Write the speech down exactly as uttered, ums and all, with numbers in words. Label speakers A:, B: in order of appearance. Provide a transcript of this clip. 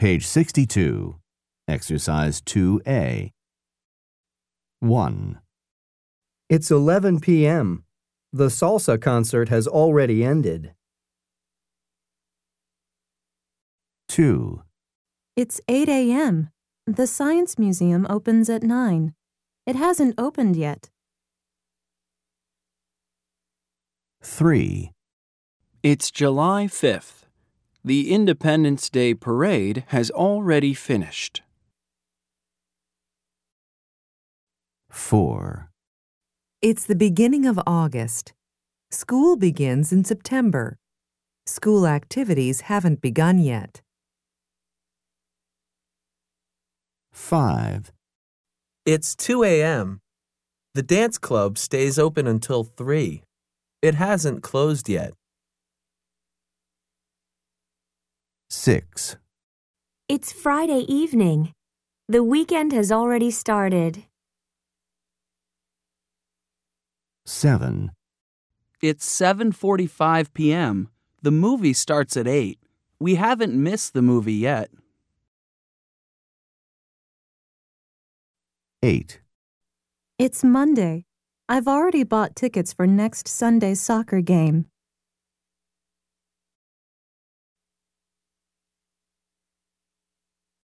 A: Page sixty-two. Exercise two A. one.
B: It's eleven p m The salsa concert has already ended.
A: two.
C: It's eight a m The Science Museum opens at nine. It hasn't opened yet.
A: three.
D: It's July fifth. The Independence Day parade has already finished.
A: four.
E: It's the beginning of August. School begins in September. School activities haven't begun yet.
A: five.
F: It's two a m The dance club stays open until three. It hasn't closed yet.
A: six.
G: It's Friday evening. The weekend has already started.
A: seven.
D: It's seven forty-five p m The movie starts at eight. We haven't missed the movie yet.
A: eight.
C: It's Monday. I've already bought tickets for next Sunday's soccer game.